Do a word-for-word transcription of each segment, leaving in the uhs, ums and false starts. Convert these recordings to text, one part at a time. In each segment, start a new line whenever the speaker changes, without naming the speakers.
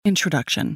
Introduction.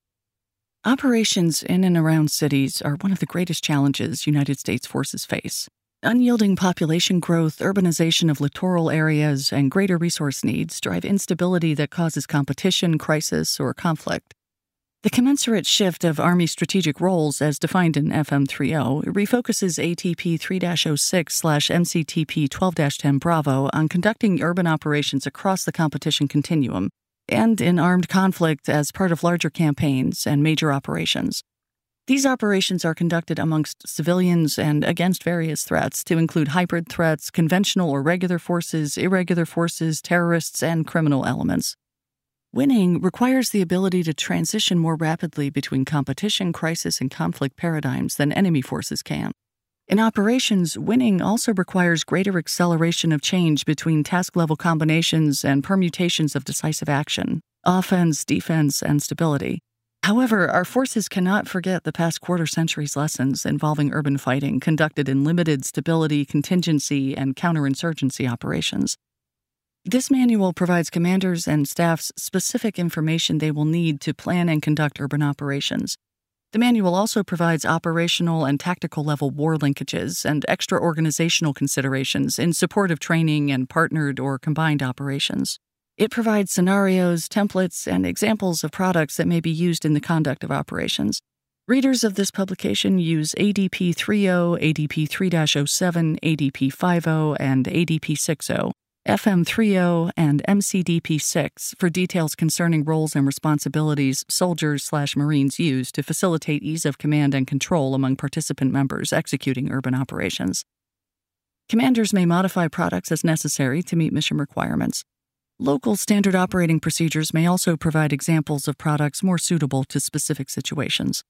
Operations in and around cities are one of the greatest challenges United States forces face. Unyielding population growth, urbanization of littoral areas, and greater resource needs drive instability that causes competition, crisis, or conflict. The commensurate shift of Army strategic roles, as defined in F M thirty, refocuses A T P three dash oh six slash M C T P twelve dash ten Bravo on conducting urban operations across the competition continuum, and in armed conflict as part of larger campaigns and major operations. These operations are conducted amongst civilians and against various threats, to include hybrid threats, conventional or regular forces, irregular forces, terrorists, and criminal elements. Winning requires the ability to transition more rapidly between competition, crisis, and conflict paradigms than enemy forces can. In operations, winning also requires greater acceleration of change between task-level combinations and permutations of decisive action, offense, defense, and stability. However, our forces cannot forget the past quarter century's lessons involving urban fighting conducted in limited stability, contingency, and counterinsurgency operations. This manual provides commanders and staffs specific information they will need to plan and conduct urban operations. The manual also provides operational and tactical level war linkages and extra organizational considerations in support of training and partnered or combined operations. It provides scenarios, templates, and examples of products that may be used in the conduct of operations. Readers of this publication use A D P thirty, A D P three dash oh seven, A D P fifty, and A D P sixty, F M thirty, and M C D P six for details concerning roles and responsibilities soldiers slash Marines use to facilitate ease of command and control among participant members executing urban operations. Commanders may modify products as necessary to meet mission requirements. Local standard operating procedures may also provide examples of products more suitable to specific situations.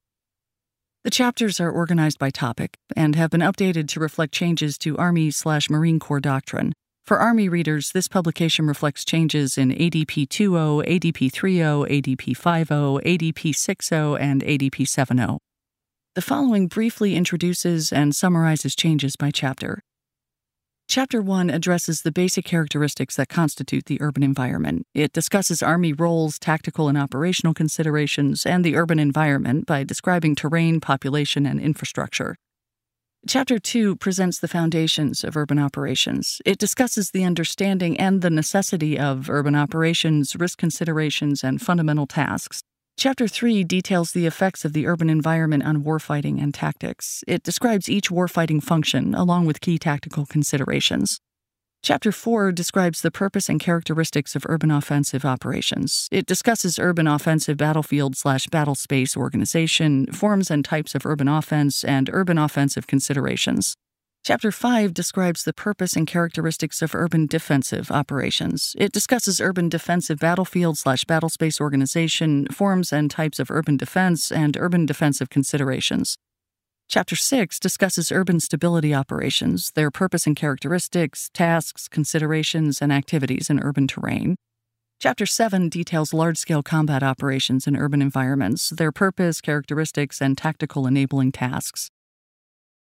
The chapters are organized by topic and have been updated to reflect changes to Army slash Marine Corps doctrine. For Army readers, this publication reflects changes in A D P twenty, A D P thirty, A D P fifty, A D P sixty, and A D P seventy. The following briefly introduces and summarizes changes by chapter. Chapter one addresses the basic characteristics that constitute the urban environment. It discusses Army roles, tactical and operational considerations, and the urban environment by describing terrain, population, and infrastructure. Chapter two presents the foundations of urban operations. It discusses the understanding and the necessity of urban operations, risk considerations, and fundamental tasks. Chapter three details the effects of the urban environment on warfighting and tactics. It describes each warfighting function, along with key tactical considerations. Chapter four describes the purpose and characteristics of urban offensive operations. It discusses urban offensive battlefield slash battle space organization, forms and types of urban offense, and urban offensive considerations. Chapter five describes the purpose and characteristics of urban defensive operations. It discusses urban defensive battlefield slash battle space organization, forms and types of urban defense, and urban defensive considerations. Chapter six discusses urban stability operations, their purpose and characteristics, tasks, considerations, and activities in urban terrain. Chapter seven details large-scale combat operations in urban environments, their purpose, characteristics, and tactical enabling tasks.